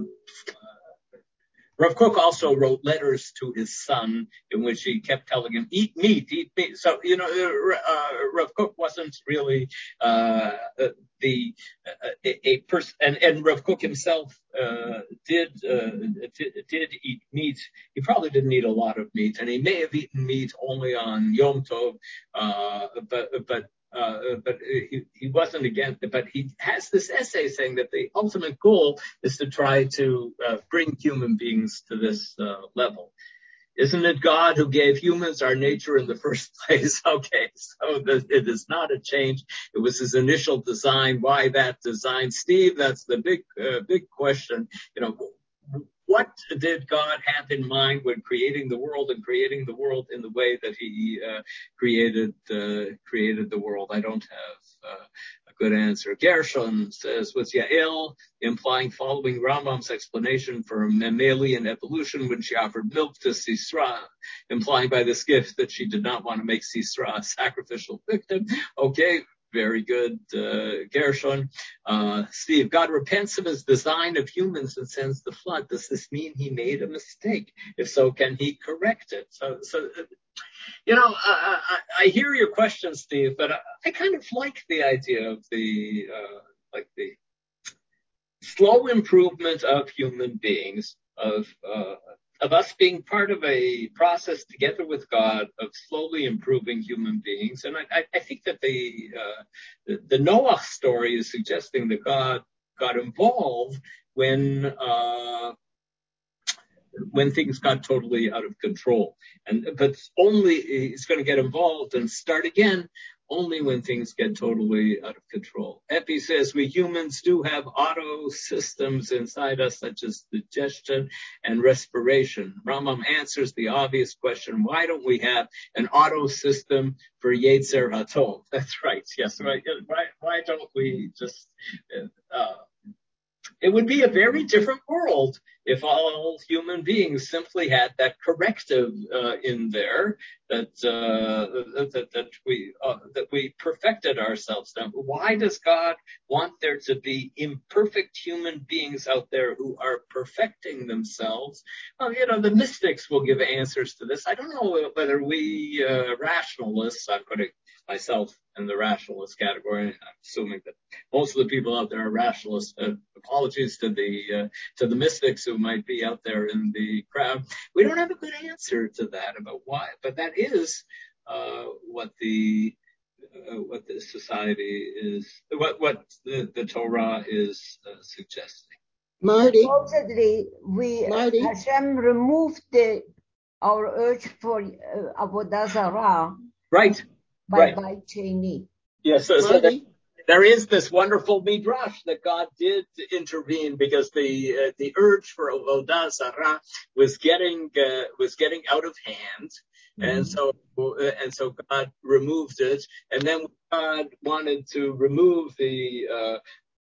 [SPEAKER 1] Rav Kook also wrote letters to his son in which he kept telling him, eat meat, eat meat. So, you know, uh, Rav Kook wasn't really uh, the uh, a, a person, and, and Rav Kook himself uh, did, uh, did did eat meat. He probably didn't eat a lot of meat, and he may have eaten meat only on Yom Tov, uh, but but. Uh, but he, he wasn't against it. But he has this essay saying that the ultimate goal is to try to uh, bring human beings to this uh, level. Isn't it God who gave humans our nature in the first place? Okay, so the, it is not a change. It was his initial design. Why that design? Steve, that's the big, uh, big question. You know, what did God have in mind when creating the world and creating the world in the way that he uh, created uh, created the world? I don't have uh, a good answer. Gershon says, was Yael implying following Rambam's explanation for mammalian evolution when she offered milk to Sisra, implying by this gift that she did not want to make Sisra a sacrificial victim? Okay. Very good, uh, Gershon. Uh, Steve, God repents of his design of humans and sends the flood. Does this mean he made a mistake? If so, can he correct it? So, so you know, I, I, I hear your question, Steve, but I, I kind of like the idea of the, uh, like the slow improvement of human beings, of, uh, of us being part of a process together with God of slowly improving human beings. And I, I think that the, uh, the, the Noah story is suggesting that God got involved when, uh, when things got totally out of control. And, but only, he's going to get involved and start again only when things get totally out of control. Epi says we humans do have auto systems inside us, such as digestion and respiration. Rambam answers the obvious question, why don't we have an auto system for Yetzer HaTov? That's right. Yes. Right. Why, why why don't we just, uh, it would be a very different world if all human beings simply had that corrective uh, in there that uh, that, that we uh, that we perfected ourselves. Now, why does God want there to be imperfect human beings out there who are perfecting themselves? Well, you know, the mystics will give answers to this. I don't know whether we uh, rationalists, I'm putting myself in the rationalist category. I'm assuming that most of the people out there are rationalists. Uh, apologies to the uh, to the mystics who might be out there in the crowd. We don't have a good answer to that about why, but that is uh, what the uh, what the society is, what what the, the Torah is uh, suggesting.
[SPEAKER 2] Marty,
[SPEAKER 3] supposedly, we
[SPEAKER 2] Marty?
[SPEAKER 3] Hashem removed the our urge for uh, avodah zarah
[SPEAKER 1] Right.
[SPEAKER 3] by
[SPEAKER 1] right.
[SPEAKER 3] by Cheney.
[SPEAKER 1] Yes. So, so
[SPEAKER 2] Marty?
[SPEAKER 1] there is this wonderful midrash that God did intervene because the uh, the urge for avodah zarah was getting uh, was getting out of hand, mm-hmm. and so uh, and so God removed it, and then God wanted to remove the uh,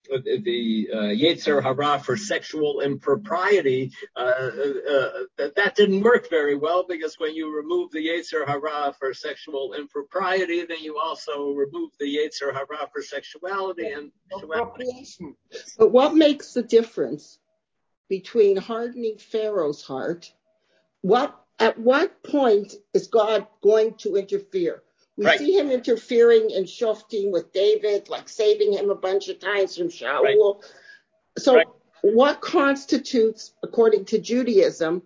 [SPEAKER 1] the uh, Yetzer Hara for sexual impropriety. Uh, uh, that, that didn't work very well, because when you remove the Yetzer Hara for sexual impropriety, then you also remove the Yetzer Hara for sexuality and
[SPEAKER 3] appropriation.
[SPEAKER 2] But what makes the difference between hardening Pharaoh's heart? What at what point is God going to interfere? We
[SPEAKER 1] right.
[SPEAKER 2] see him interfering in Shoftim with David, like saving him a bunch of times from Shaul. Right. So
[SPEAKER 1] right.
[SPEAKER 2] what constitutes, according to Judaism,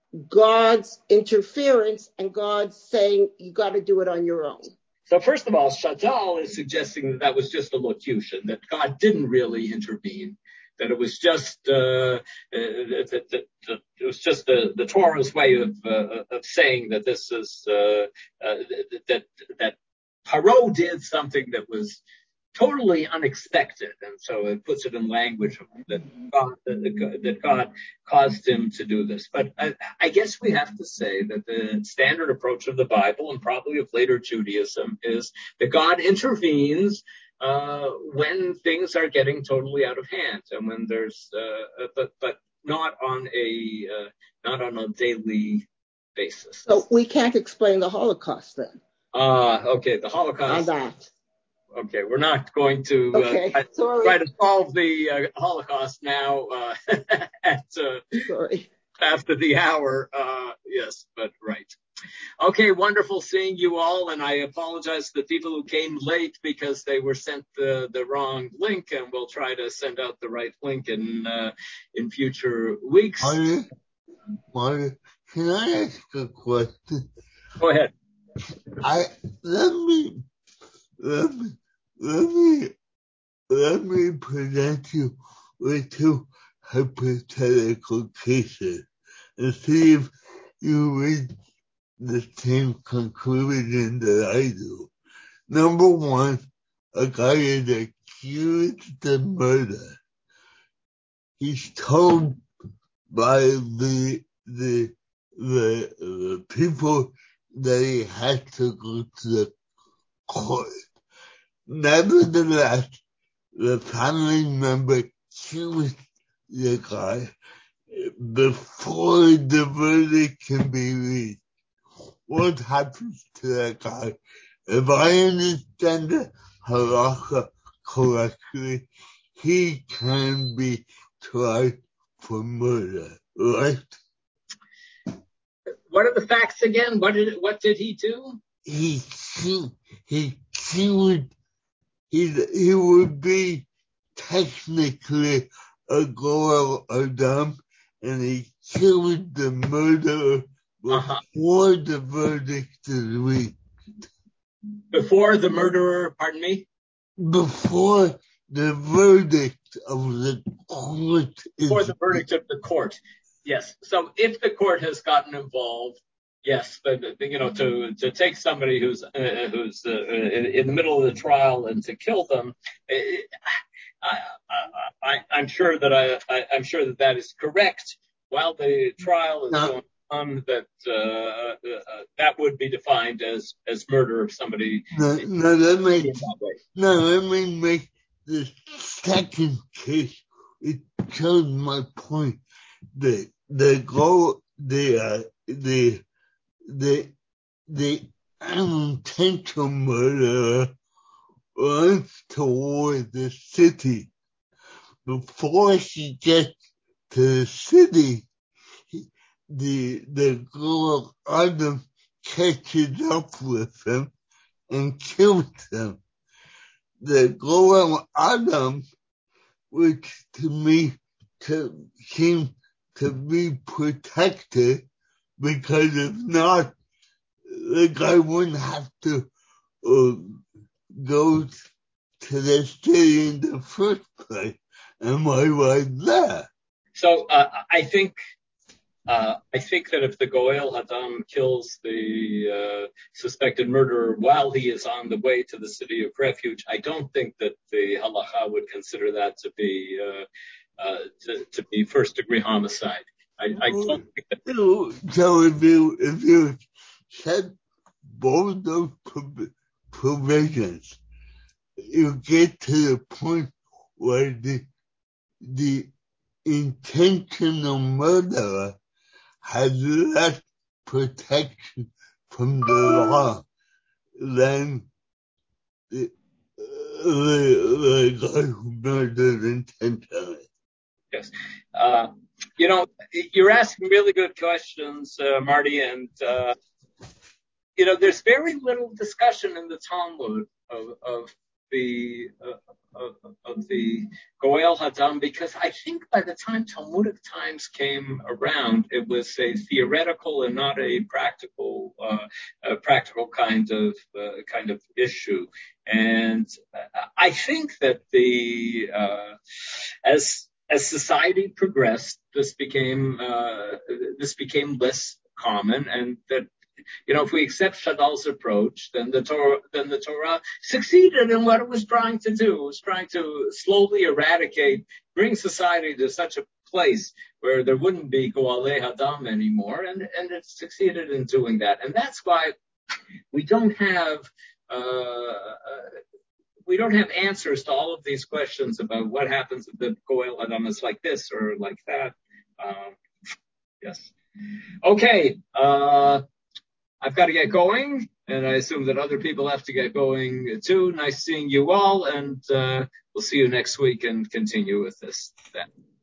[SPEAKER 2] God's interference and God saying you got to do it on your own?
[SPEAKER 1] So first of all, Shadal is suggesting that that was just a locution, that God didn't really intervene, that it was just uh, uh, that, that, that it was just the, the Torah's way of uh, of saying that this is uh, uh, that that Paro did something that was totally unexpected, and so it puts it in language that God, that, that God caused him to do this. But I, I guess we have to say that the standard approach of the Bible, and probably of later Judaism, is that God intervenes uh, when things are getting totally out of hand, and when there's, uh, but but not on a uh, not on a daily basis.
[SPEAKER 2] So we can't explain the Holocaust then.
[SPEAKER 1] Ah, uh, okay, the Holocaust.
[SPEAKER 2] On that.
[SPEAKER 1] Okay, we're not going to
[SPEAKER 2] okay.
[SPEAKER 1] uh,
[SPEAKER 2] Sorry.
[SPEAKER 1] try to solve the uh, Holocaust now uh, at uh,
[SPEAKER 2] Sorry.
[SPEAKER 1] after the hour. Uh, yes, but right. Okay, wonderful seeing you all, and I apologize to the people who came late because they were sent the, the wrong link, and we'll try to send out the right link in uh, in future weeks.
[SPEAKER 4] Marty, Marty, can I ask a question?
[SPEAKER 1] Go ahead.
[SPEAKER 4] I let me let me let me let me present you with two hypothetical cases and see if you reach the same conclusion that I do. Number one, a guy is accused of murder. He's told by the the the, the people that he has to go to the court. Nevertheless, the family member accused the guy before the verdict can be reached. What happens to that guy? If I understand the halakha correctly, he can be tried for murder, right?
[SPEAKER 1] What are the facts again? What did what did he do?
[SPEAKER 4] He he killed. He he would be technically a Goel Adam, and he killed the murderer before uh-huh. the verdict is reached.
[SPEAKER 1] Before the murderer, pardon me?
[SPEAKER 4] Before the verdict of the court is
[SPEAKER 1] Before the verdict of the court. Yes. So if the court has gotten involved, yes, but you know, to to take somebody who's uh, who's uh, in, in the middle of the trial and to kill them, it, I, I, I, I'm sure that I, I I'm sure that that is correct while the trial is
[SPEAKER 4] now,
[SPEAKER 1] going um, that uh, uh, that would be defined as, as murder of somebody.
[SPEAKER 4] No, no, let me,
[SPEAKER 1] that way.
[SPEAKER 4] no, let me make the second case. It shows my point. The, the goal, the, uh, the, the, the unintentional murderer runs toward the city. Before she gets to the city, the the girl Adam catches up with him and kills him. The girl Adam, which to me to, seems to be protected, because if not, the guy wouldn't have to uh, go to the city in the first place. Am I right there?
[SPEAKER 1] So uh, I think uh, I think that if the Goel Hadam kills the uh, suspected murderer while he is on the way to the city of refuge, I don't think that the halacha would consider that to be uh, uh, to, to be first degree homicide. I, I don't think that.
[SPEAKER 4] So, so if you if you set both those provisions, you get to the point where the the intentional murderer has less protection from the law than the, the, the guy who murdered intentionally.
[SPEAKER 1] Yes. Uh, you know, you're asking really good questions, uh, Marty, and, uh, you know, there's very little discussion in the Talmud of, of the, uh, of, of the Goel Hadam, because I think by the time Talmudic times came around, it was a theoretical and not a practical, uh, a practical kind of, uh, kind of issue. And I think that the, uh, as, As society progressed, this became uh, this became less common, and that, you know, if we accept Shadal's approach, then the Torah then the Torah succeeded in what it was trying to do. It was trying to slowly eradicate, bring society to such a place where there wouldn't be Goalei Hadam anymore, and and it succeeded in doing that. And that's why we don't have. Uh, We don't have answers to all of these questions about what happens if the Goel Hadam is like this or like that. Um, yes. Okay. Uh, I've got to get going, and I assume that other people have to get going too. Nice seeing you all, and uh, we'll see you next week and continue with this then.